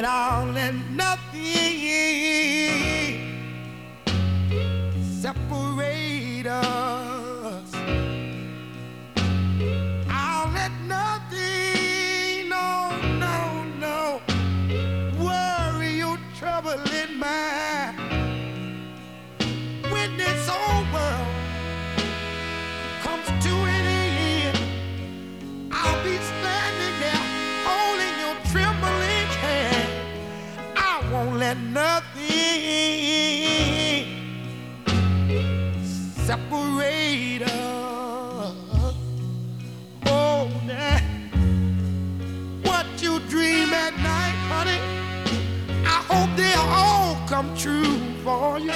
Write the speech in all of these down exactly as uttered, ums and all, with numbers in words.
and I'll let nothing separate us. I'll let nothing, no, no, no, worry your troubling mind. When this old world comes to an end, I'll be standing there holding your trembling hand. I won't let nothing separate us. Oh, now, what you dream at night, honey, I hope they'll all come true for you.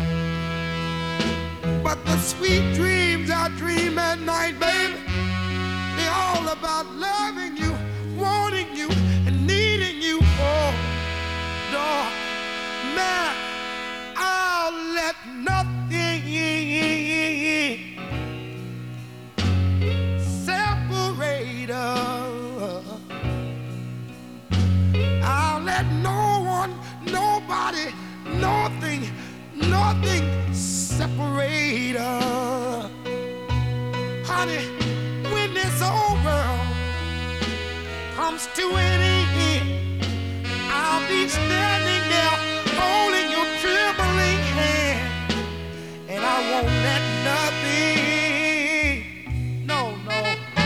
But the sweet dreams I dream at night, baby, they're all about loving you, wanting you, and needing you. Oh, Lord, man, I'll let nothing separate us. I'll let no one, nobody, nothing, nothing separate us. Honey, when this old world comes to an end, I'll be standing there holding your trembling hand, and I won't let nothing, no, no,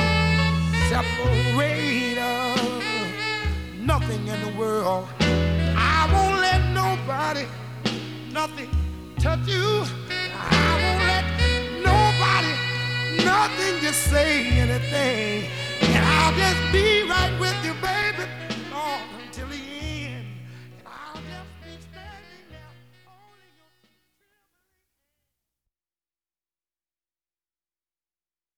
separate us. Nothing in the world. I won't let nobody, nothing touch you. I won't let nobody, nothing just say anything. And I'll just be right with you, baby.